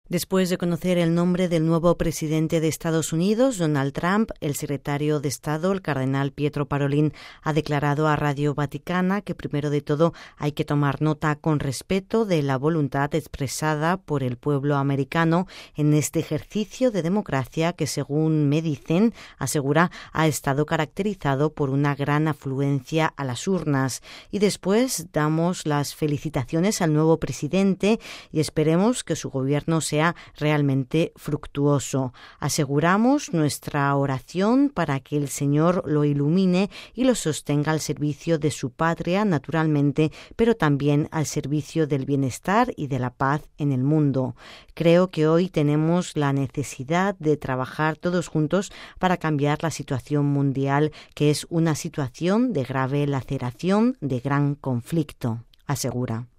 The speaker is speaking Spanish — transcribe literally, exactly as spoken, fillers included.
Después de conocer el nombre del nuevo presidente de Estados Unidos, Donald Trump, el secretario de Estado, el cardenal Pietro Parolin, ha declarado a Radio Vaticana que primero de todo hay que tomar nota con respeto de la voluntad expresada por el pueblo americano en este ejercicio de democracia que, según me dicen, asegura, ha estado caracterizado por una gran afluencia a las urnas. Y después damos las felicitaciones al nuevo presidente y esperemos que su gobierno sea realmente fructuoso. Aseguramos nuestra oración para que el Señor lo ilumine y lo sostenga al servicio de su patria, naturalmente, pero también al servicio del bienestar y de la paz en el mundo. Creo que hoy tenemos la necesidad de trabajar todos juntos para cambiar la situación mundial, que es una situación de grave laceración, de gran conflicto, asegura.